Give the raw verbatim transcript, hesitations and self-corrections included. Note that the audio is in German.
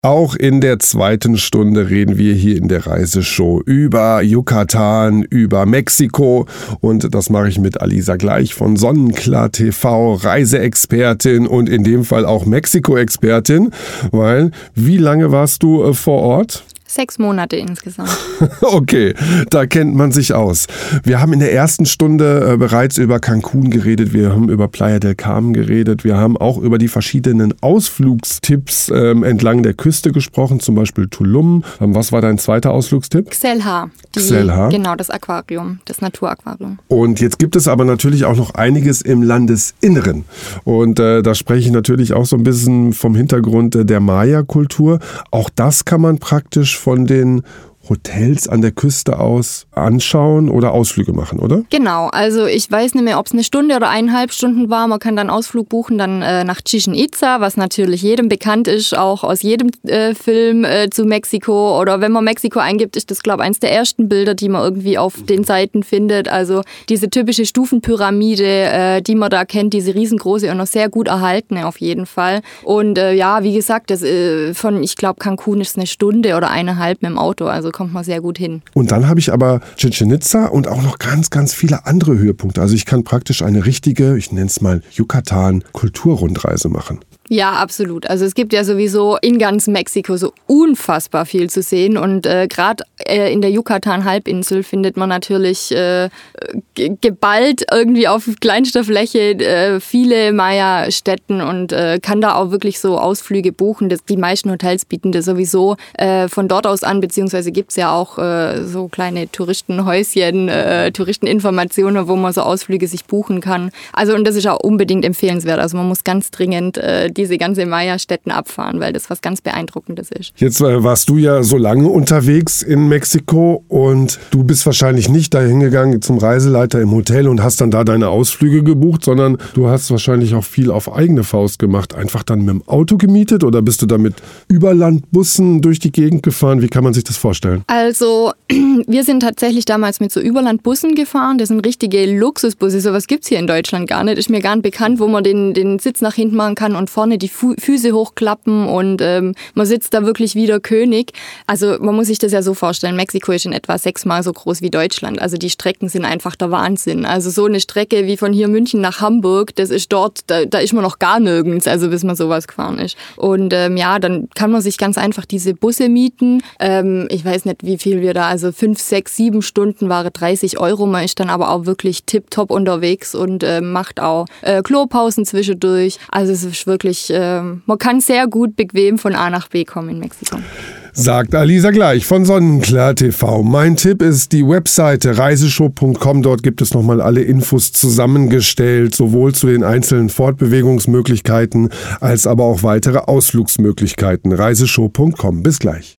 Auch in der zweiten Stunde reden wir hier in der Reiseshow über Yucatan, über Mexiko und das mache ich mit Alisa Gleich von Sonnenklar T V, Reiseexpertin und in dem Fall auch Mexiko-Expertin, weil wie lange warst du äh, vor Ort? Sechs Monate insgesamt. Okay, da kennt man sich aus. Wir haben in der ersten Stunde äh, bereits über Cancun geredet, wir haben über Playa del Carmen geredet, wir haben auch über die verschiedenen Ausflugstipps ähm, entlang der Küste gesprochen, zum Beispiel Tulum. Ähm, was war dein zweiter Ausflugstipp? Xel-Há. Xel-Há. Genau, das Aquarium, das Naturaquarium. Und jetzt gibt es aber natürlich auch noch einiges im Landesinneren. Und äh, da spreche ich natürlich auch so ein bisschen vom Hintergrund äh, der Maya-Kultur. Auch das kann man praktisch von den Hotels an der Küste aus anschauen oder Ausflüge machen, oder? Genau, also ich weiß nicht mehr, ob es eine Stunde oder eineinhalb Stunden war. Man kann dann Ausflug buchen, dann äh, nach Chichén Itzá, was natürlich jedem bekannt ist, auch aus jedem äh, Film äh, zu Mexiko. Oder wenn man Mexiko eingibt, ist das, glaube ich, eines der ersten Bilder, die man irgendwie auf den Seiten findet. Also diese typische Stufenpyramide, äh, die man da kennt, diese riesengroße und noch sehr gut erhaltene auf jeden Fall. Und äh, ja, wie gesagt, das, äh, von, ich glaube, Cancun ist eine Stunde oder eineinhalb mit dem Auto, also kommt man sehr gut hin. Und dann habe ich aber Chichén Itzá und auch noch ganz, ganz viele andere Höhepunkte. Also ich kann praktisch eine richtige, ich nenne es mal Yucatan-Kulturrundreise machen. Ja, absolut. Also es gibt ja sowieso in ganz Mexiko so unfassbar viel zu sehen und äh, gerade äh, in der Yucatan-Halbinsel findet man natürlich äh, ge- geballt irgendwie auf kleinster Fläche äh, viele Maya-Stätten und äh, kann da auch wirklich so Ausflüge buchen. Das, die meisten Hotels bieten das sowieso äh, von dort aus an, beziehungsweise gibt es ja auch äh, so kleine Touristenhäuschen, äh, Touristeninformationen, wo man so Ausflüge sich buchen kann. Also und das ist auch unbedingt empfehlenswert. Also man muss ganz dringend äh, diese ganze Maya-Stätten abfahren, weil das was ganz Beeindruckendes ist. Jetzt äh, warst du ja so lange unterwegs in Mexiko und du bist wahrscheinlich nicht dahin gegangen zum Reiseleiter im Hotel und hast dann da deine Ausflüge gebucht, sondern du hast wahrscheinlich auch viel auf eigene Faust gemacht. Einfach dann mit dem Auto gemietet oder bist du da mit Überlandbussen durch die Gegend gefahren? Wie kann man sich das vorstellen? Also wir sind tatsächlich damals mit so Überlandbussen gefahren. Das sind richtige Luxusbusse. Sowas gibt es hier in Deutschland gar nicht. Ist mir gar nicht bekannt, wo man den, den Sitz nach hinten machen kann und vorne die Fu- Füße hochklappen und ähm, man sitzt da wirklich wie der König. Also man muss sich das ja so vorstellen, Mexiko ist in etwa sechsmal so groß wie Deutschland. Also die Strecken sind einfach der Wahnsinn. Also so eine Strecke wie von hier München nach Hamburg, das ist dort, da, da ist man noch gar nirgends, also bis man sowas gefahren ist. Und ähm, ja, dann kann man sich ganz einfach diese Busse mieten. Ähm, ich weiß nicht, wie viel wir da, also fünf, sechs, sieben Stunden waren dreißig Euro. Man ist dann aber auch wirklich tipptopp unterwegs und äh, macht auch äh, Klopausen zwischendurch. Also es ist wirklich, äh, man kann sehr gut bequem von A nach B kommen in Mexiko. Sagt Alisa Gleich von Sonnenklar T V. Mein Tipp ist die Webseite reiseshow punkt com. Dort gibt es nochmal alle Infos zusammengestellt, sowohl zu den einzelnen Fortbewegungsmöglichkeiten als aber auch weitere Ausflugsmöglichkeiten. reiseshow punkt com. Bis gleich.